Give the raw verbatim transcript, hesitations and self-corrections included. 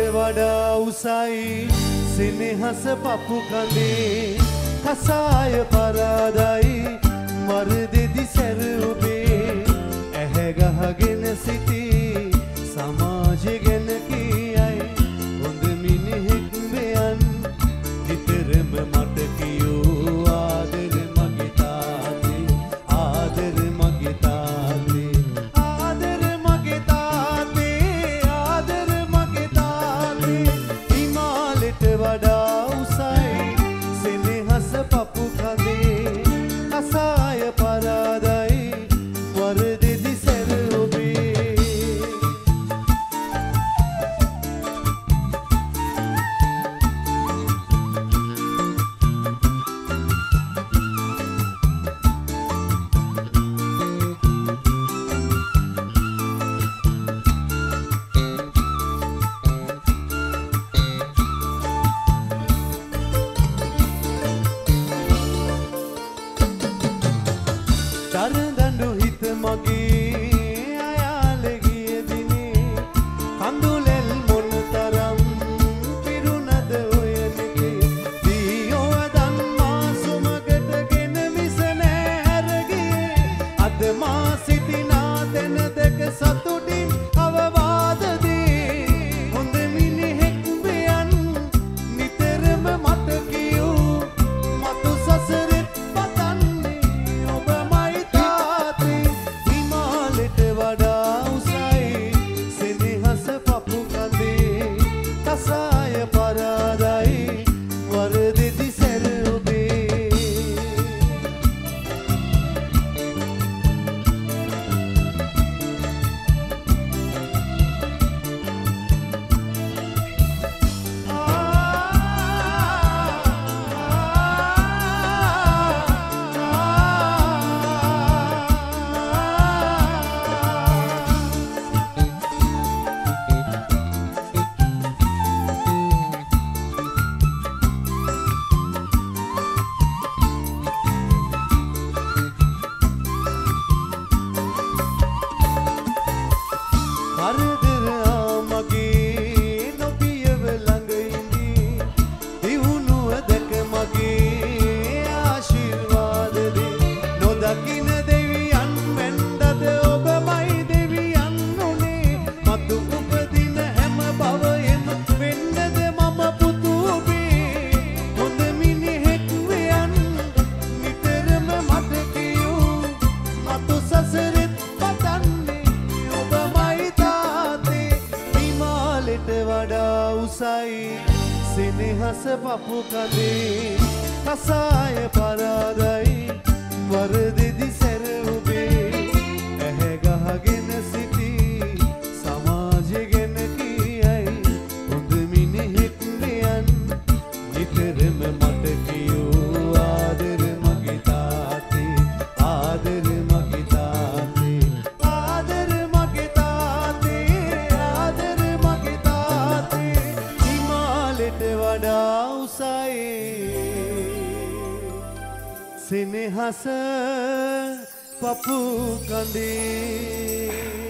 වඩා උසයි සෙනෙහස පපු කඳේ කසාය පරාදයි මර දෙදි සැර ඔබේ ඇහැ ගහගෙන සිටි සමාජය ගැන කියයි හොඳ මිනිහෙක් වෙයන් නිතරම මට කියෝ ආදර මගේ තාත්තේ ආදර මගේ තාත්තේ ආදර මගේ තාත්තේ ආදර මගේ තාත්තේ හිමාලයට වඩා උසයි සෙනෙහස පපු කඳේ කසාය පරාදයි වර දෙදි සැර ඔබේ දරදඬු හිත මගේ අයාලේ ගිය දිනේ කඳුලෙල් මොන තරම් පිරුණද ඔය නෙකේ දියෝ දන්මා සුමකට ගෙන මිස නෑ හැරගියේ අද මා සිටිනා තැන දෙක සතුටින් අවවාද දී හොඳ මිනිහෙක් වෙයන් නිතරම මට කියූ මතු සසරෙත් පතන්නේ ඔබමයි තාත්තේ හිමාලයට වඩා උසයි සෙනෙහස පපු කඳේ කසාය පරාදයි වර දෙදි සැර ඔබේ කරදර මගේ නොපියව ළඟ ඉඳී දියුණුව දැක මගේ ආශිර්වාද දේ නොදකින දෙවියන් වෙන්නද ඔබමයි දෙවියන් උනේ මතු උපදින හැම භවයෙම වෙන්නද මම පුතු ඔබේ හොඳ මිනිහෙක් වෙයන් නිතරම මට කියූ මතු සසරෙත් පතන්නේ ඔබමයි හිමාලයට වඩා උසයි සෙනෙහස පපු කඳේ කසාය පරාදයි වර දෙදි සැර ඔබේ ඇහැ ගහගෙන සිටි සමාජය ගැන කියයි හොඳ මිනිහෙක් වෙයන් නිතරම මට කියෝ ආදර මගේ තාත්තේ ආදර මගේ තාත්තේ ආදර මගේ තාත්තේ ආදර මගේ තාත්තේ හිමාලයට වඩා උසයි සෙනෙහස පපු කඳේ